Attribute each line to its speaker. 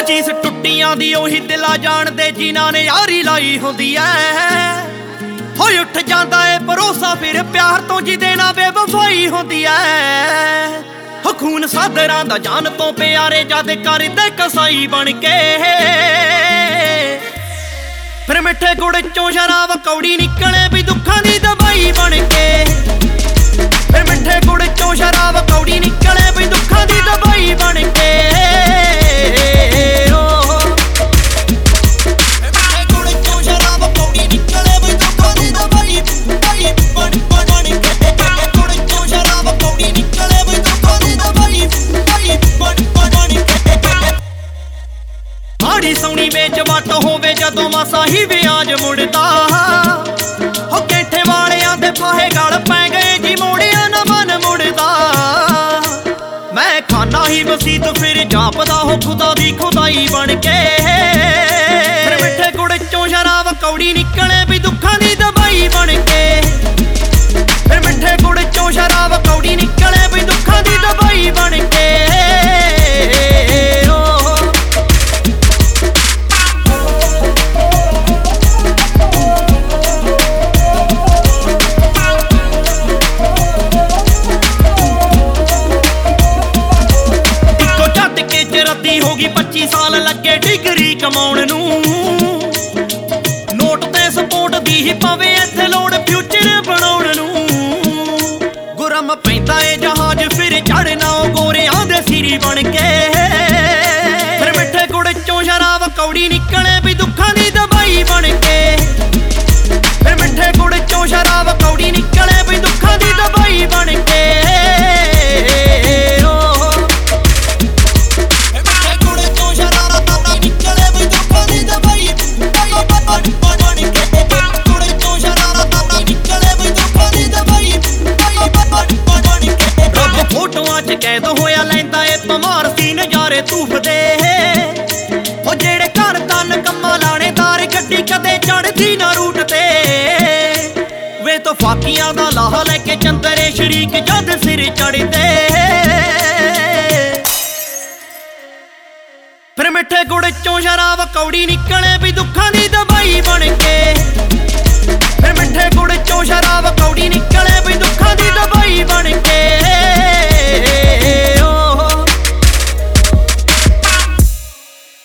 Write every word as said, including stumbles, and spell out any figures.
Speaker 1: ਚੀਜ਼ ਟੁੱਟੀਆਂ ਦੀ ਉਹੀ ਦਿਲਾਂ ਜਾਣਦੇ ਜਿਨ੍ਹਾਂ ਨੇ ਯਾਰੀ ਲਾਈ ਹੁੰਦੀ ਐ। ਹੋਈ ਉੱਠ ਜਾਂਦਾ ਏ ਭਰੋਸਾ ਫਿਰ ਪਿਆਰ ਤੋਂ ਜਿਹਦੇ ਨਾਲ ਬੇਵਫਾਈ ਹੁੰਦੀ ਐ। ਹੋ ਖੂਨ ਸਾਦਰਾਂ ਦਾ ਜਾਨ ਤੋਂ ਪਿਆਰੇ ਜਦ ਕਰਦੇ ਕਸਾਈ ਬਣ ਕੇ। ਫਿਰ ਮਿੱਠੇ ਗੁੜ ਚੋਂ ਸ਼ਰਾਬ ਕੌੜੀ ਨਿਕਲੇ ਵੀ ਦੁੱਖਾਂ ਦੀ ਦਵਾਈ ਬਣ ਕੇ। ਫਿਰ ਮਿੱਠੇ ਗੁੜ ਚੋਂ ਸ਼ਰਾਬ ਕੌੜੀ ਨਿਕਲੇ ਵੀ ਦੁੱਖਾਂ ਦੀ ਦਵਾਈ ਬਣ ਕੇ। ਮਾੜੀ ਸੋਹਣੀ ਵਿੱਚ ਵੱਟ ਹੋਵੇ ਜਦੋਂ ਮਾਸਾ ਹੀ ਵਿਆਜ ਮੁੜਦਾ। ਹੋ ਕੈਂਠੇ ਵਾਲਿਆਂ ਦੇ ਫਾਹੇ ਗਲ ਪੈ ਗਏ ਜੀ ਮੋੜਿਆਂ ਨਾ ਮਨ ਮੁੜਦਾ। ਮੈਂ ਖਾਨਾ ਹੀ ਮਸੀਤ ਫਿਰ ਜਾਪਦਾ ਹੋ ਖੁਦਾ ਦੀ ਖੁਦਾਈ ਬਣ ਕੇ। ਫਿਰ ਮਿੱਠੇ ਗੁੜ ਚੋਂ ਸ਼ਰਾਬ ਕੌੜੀ ਨਿਕਲੇ ਵੀ ਦੁੱਖਾਂ ਦੀ ਦਵਾਈ ਬਣ ਕੇ। ਫਿਰ ਮਿੱਠੇ ਗੁੜ ਚੋਂ ਸ਼ਰਾਬ ਕੌੜੀ ਨਿਕਲੇ ਵੀ ਦੁੱਖਾਂ ਦੀ ਦਵਾਈ ਬਣ ਕੇ। ਹੋ ਗਈ ਪੱਚੀ ਸਾਲ ਲੱਗੇ ਡਿਗਰੀ ਕਮਾਉਣ ਨੂੰ। ਨੋਟ ਤੇ ਸਪੋਰਟ ਦੀ ਹੀ ਪਵੇ ਇੱਥੇ ਲੋੜ ਫਿਊਚਰ ਬਣਾਉਣ ਨੂੰ। ਗੁਰਮ ਪੈਂਦਾ ਏ ਜਹਾਜ਼ ਫਿਰ ਚੜ੍ਹਨਾ ਉਹ ਗੋਰਿਆਂ ਦੇ ਸਿਰੀ ਬਣ ਕੇ। ਫਿਰ ਮਿੱਠੇ ਗੁੜ ਚੋਂ ਸ਼ਰਾਬ ਕੌੜੀ ਨਿਕਲੇ ਵੀ ਦੁੱਖਾਂ ਦੀ ਦਵਾਈ ਬਣ ਕੇ। ਫਿਰ ਮਿੱਠੇ ਗੁੜ ਚੋਂ ਸ਼ਰਾਬ ਕੌੜੀ ਨਿਕਲੇ ਵੀ ਦੁੱਖਾਂ ਦੀ ਦਵਾਈ ਬਣ ਕੇ। ਕੈਦ ਹੋਇਆ ਲੈਂਦਾ ਏ ਭਮਾਰ ਸੀ ਨਜ਼ਾਰੇ ਧੂਫਦੇ। ਉਹ ਜਿਹੜੇ ਘਰ ਤਨ ਕੰਮਾਂ ਲਾਣੇਦਾਰ ਗੱਡੀ ਕਦੇ ਚੜਦੀ ਨਾ ਰੂਟ ਤੇ। ਵੇ ਤੋਂ ਫਾਕੀਆਂ ਦਾ ਲਾਹਾ ਲੈ ਕੇ ਚੰਦਰੇ ਸ਼ਰੀਕ ਜਦ ਸਿਰ ਚੜਦੇ। ਫਿਰ ਮਿੱਠੇ ਗੁੜ ਚੋਂ ਸ਼ਰਾਬ ਕੌੜੀ ਨਿਕਲੇ ਵੀ ਦੁੱਖਾਂ ਦੀ ਦਵਾਈ ਬਣ ਕੇ। ਫਿਰ ਮਿੱਠੇ ਗੁੜ ਚੋਂ ਸ਼ਰਾਬ ਕੌੜੀ ਨਿਕਲੇ ਵੀ ਦੁੱਖਾਂ ਦੀ ਦਵਾਈ ਬਣ ਕੇ।